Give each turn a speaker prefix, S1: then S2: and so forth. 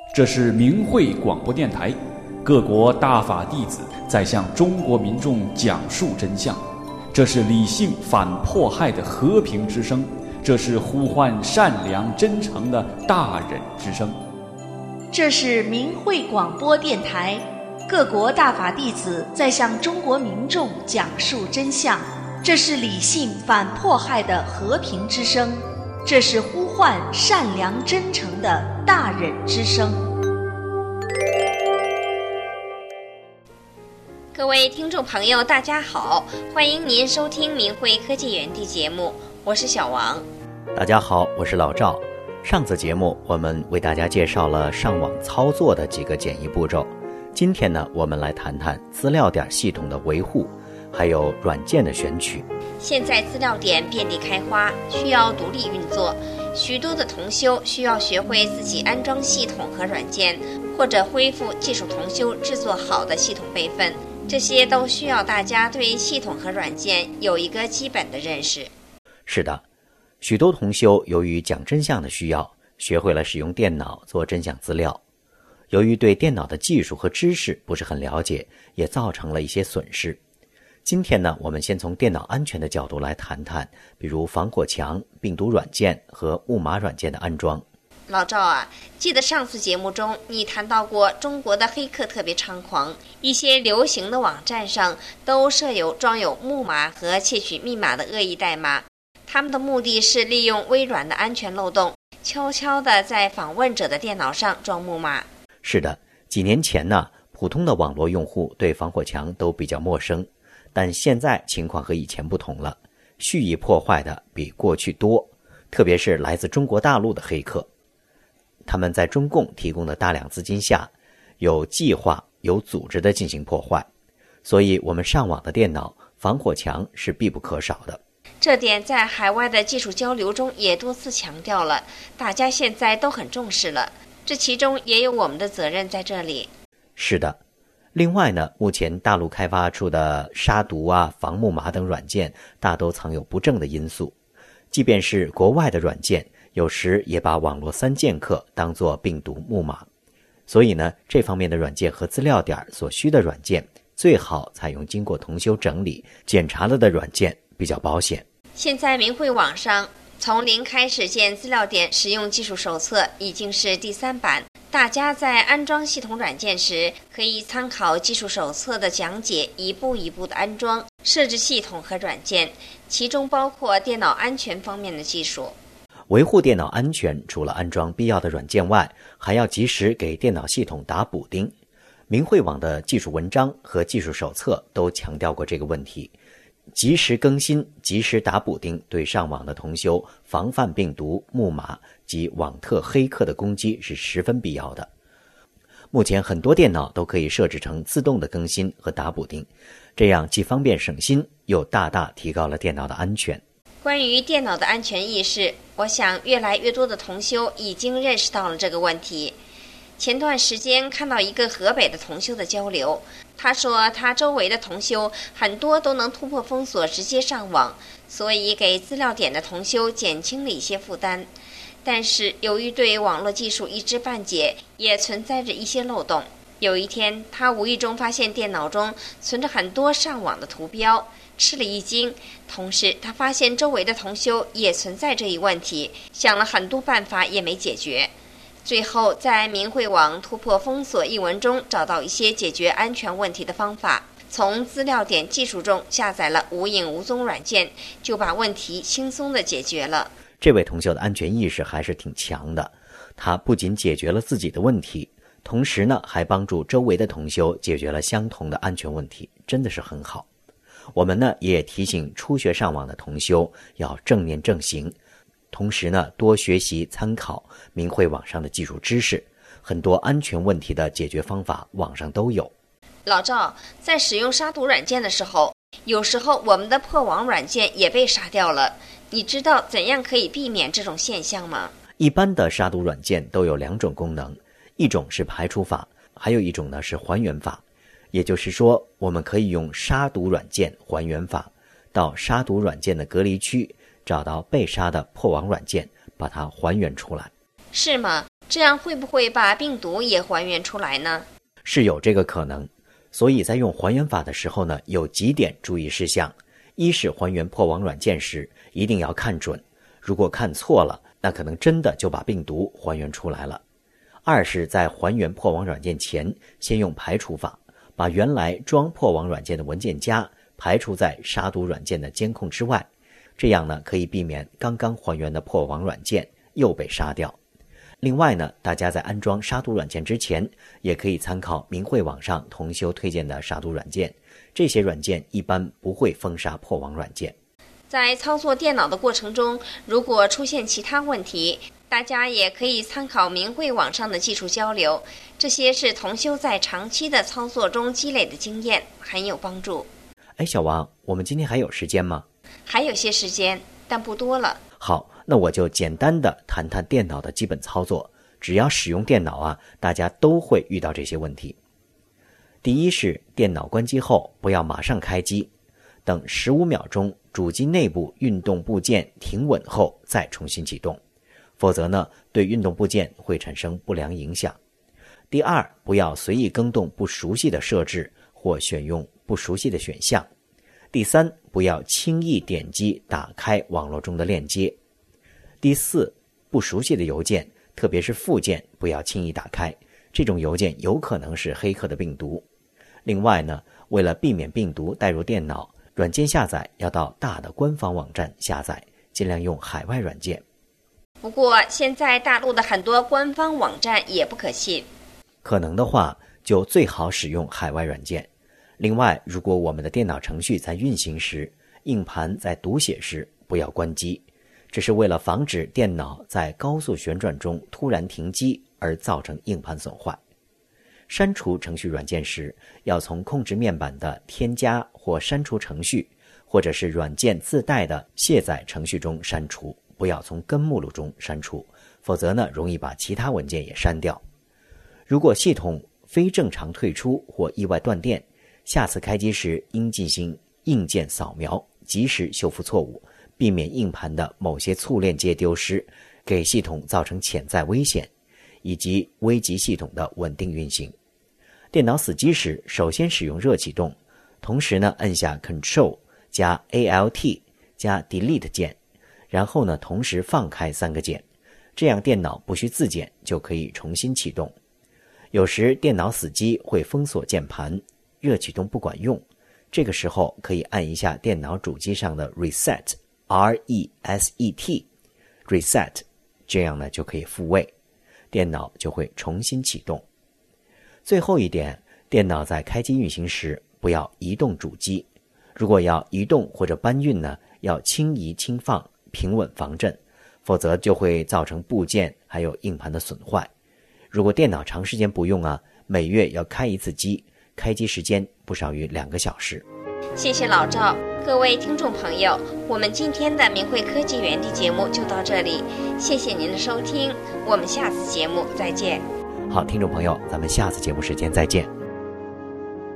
S1: 这是明慧广播电台，各国大法弟子在向中国民众讲述真相。这是理性反迫害的和平之声，这是呼唤善良真诚的大忍之声。
S2: 这是明慧广播电台，各国大法弟子在向中国民众讲述真相。这是理性反迫害的和平之声，这是呼唤善良真诚的大忍之声。
S3: 各位听众朋友，大家好，欢迎您收听明慧科技园地节目，我是小王。
S4: 大家好，我是老赵。上次节目我们为大家介绍了上网操作的几个简易步骤，今天呢，我们来谈谈资料点系统的维护，还有软件的选取。
S3: 现在资料点遍地开花，需要独立运作，许多的同修需要学会自己安装系统和软件，或者恢复技术同修制作好的系统备份，这些都需要大家对系统和软件有一个基本的认识。
S4: 是的，许多同修由于讲真相的需要，学会了使用电脑做真相资料。由于对电脑的技术和知识不是很了解，也造成了一些损失。今天呢，我们先从电脑安全的角度来谈谈，比如防火墙、病毒软件和木马软件的安装。
S3: 老赵啊，记得上次节目中你谈到过中国的黑客特别猖狂，一些流行的网站上都设有装有木马和窃取密码的恶意代码，他们的目的是利用微软的安全漏洞，悄悄地在访问者的电脑上装木马。
S4: 是的，几年前呢，普通的网络用户对防火墙都比较陌生，但现在情况和以前不同了，蓄意破坏的比过去多，特别是来自中国大陆的黑客。他们在中共提供的大量资金下，有计划、有组织地进行破坏，所以我们上网的电脑防火墙是必不可少的。
S3: 这点在海外的技术交流中也多次强调了，大家现在都很重视了，这其中也有我们的责任在这里。
S4: 是的，另外呢，目前大陆开发出的杀毒啊、防木马等软件大都藏有不正的因素，即便是国外的软件，有时也把网络三剑客当作病毒木马。所以呢，这方面的软件和资料点所需的软件，最好采用经过同修整理、检查了的软件，比较保险。
S3: 现在明慧网上从零开始建资料点使用技术手册已经是第3版，大家在安装系统软件时，可以参考技术手册的讲解，一步一步的安装、设置系统和软件，其中包括电脑安全方面的技术。
S4: 维护电脑安全，除了安装必要的软件外，还要及时给电脑系统打补丁。明慧网的技术文章和技术手册都强调过这个问题，及时更新、及时打补丁，对上网的同修防范病毒、木马及网特黑客的攻击是十分必要的。目前很多电脑都可以设置成自动的更新和打补丁，这样既方便省心，又大大提高了电脑的安全。
S3: 关于电脑的安全意识，我想越来越多的同修已经认识到了这个问题。前段时间看到一个河北的同修的交流，他说他周围的同修很多都能突破封锁直接上网，所以给资料点的同修减轻了一些负担。但是由于对网络技术一知半解，也存在着一些漏洞。有一天他无意中发现电脑中存着很多上网的图标，吃了一惊，同时他发现周围的同修也存在这一问题，想了很多办法也没解决。最后在明慧网突破封锁一文中找到一些解决安全问题的方法，从资料点技术中下载了无影无踪软件，就把问题轻松地解决了。
S4: 这位同修的安全意识还是挺强的，他不仅解决了自己的问题，同时呢还帮助周围的同修解决了相同的安全问题，真的是很好。我们呢也提醒初学上网的同修要正念正行，同时呢多学习参考明慧网上的技术知识，很多安全问题的解决方法网上都有。
S3: 老赵，在使用杀毒软件的时候，有时候我们的破网软件也被杀掉了，你知道怎样可以避免这种现象吗？
S4: 一般的杀毒软件都有2种功能，一种是排除法，还有一种呢是还原法。也就是说，我们可以用杀毒软件还原法，到杀毒软件的隔离区，找到被杀的破网软件，把它还原出来。
S3: 是吗？ 这样会不会把病毒也还原出来呢？
S4: 是有这个可能，所以在用还原法的时候呢，有几点注意事项。一是还原破网软件时一定要看准，如果看错了，那可能真的就把病毒还原出来了。二是在还原破网软件前，先用排除法，把原来装破网软件的文件夹排除在杀毒软件的监控之外，这样呢可以避免刚刚还原的破网软件又被杀掉。另外呢，大家在安装杀毒软件之前，也可以参考明慧网上同修推荐的杀毒软件，这些软件一般不会封杀破网软件。
S3: 在操作电脑的过程中，如果出现其他问题，大家也可以参考明慧网上的技术交流，这些是同修在长期的操作中积累的经验，很有帮助。
S4: 小王，我们今天还有时间吗？
S3: 还有些时间，但不多了。
S4: 好，那我就简单的谈谈电脑的基本操作。只要使用电脑大家都会遇到这些问题。第一是电脑关机后不要马上开机，等15秒钟主机内部运动部件停稳后再重新启动，否则呢，对运动部件会产生不良影响。第二，不要随意更动不熟悉的设置或选用不熟悉的选项。第三，不要轻易点击打开网络中的链接。第四，不熟悉的邮件，特别是附件，不要轻易打开，这种邮件有可能是黑客的病毒。另外呢，为了避免病毒带入电脑，软件下载要到大的官方网站下载，尽量用海外软件。
S3: 不过现在大陆的很多官方网站也不可信，
S4: 可能的话就最好使用海外软件。另外，如果我们的电脑程序在运行时，硬盘在读写时不要关机，这是为了防止电脑在高速旋转中突然停机而造成硬盘损坏。删除程序软件时，要从控制面板的添加或删除程序，或者是软件自带的卸载程序中删除，不要从根目录中删除，否则呢，容易把其他文件也删掉。如果系统非正常退出或意外断电，下次开机时应进行硬件扫描，及时修复错误，避免硬盘的某些粗链接丢失，给系统造成潜在危险，以及危及系统的稳定运行。电脑死机时，首先使用热启动，同时呢，按下 Ctrl 加 Alt 加 Delete 键，然后呢，同时放开3个键，这样电脑不需自检就可以重新启动。有时电脑死机会封锁键盘，热启动不管用，这个时候可以按一下电脑主机上的 Reset R-E-S-E-T Reset， 这样呢就可以复位，电脑就会重新启动。最后一点，电脑在开机运行时不要移动主机，如果要移动或者搬运呢，要轻移轻放，平稳防震，否则就会造成部件还有硬盘的损坏。如果电脑长时间不用每月要开一次机，开机时间不少于2个小时。
S3: 谢谢老赵。各位听众朋友，我们今天的明慧科技园地节目就到这里，谢谢您的收听，我们下次节目再见。
S4: 好，听众朋友，咱们下次节目时间再见。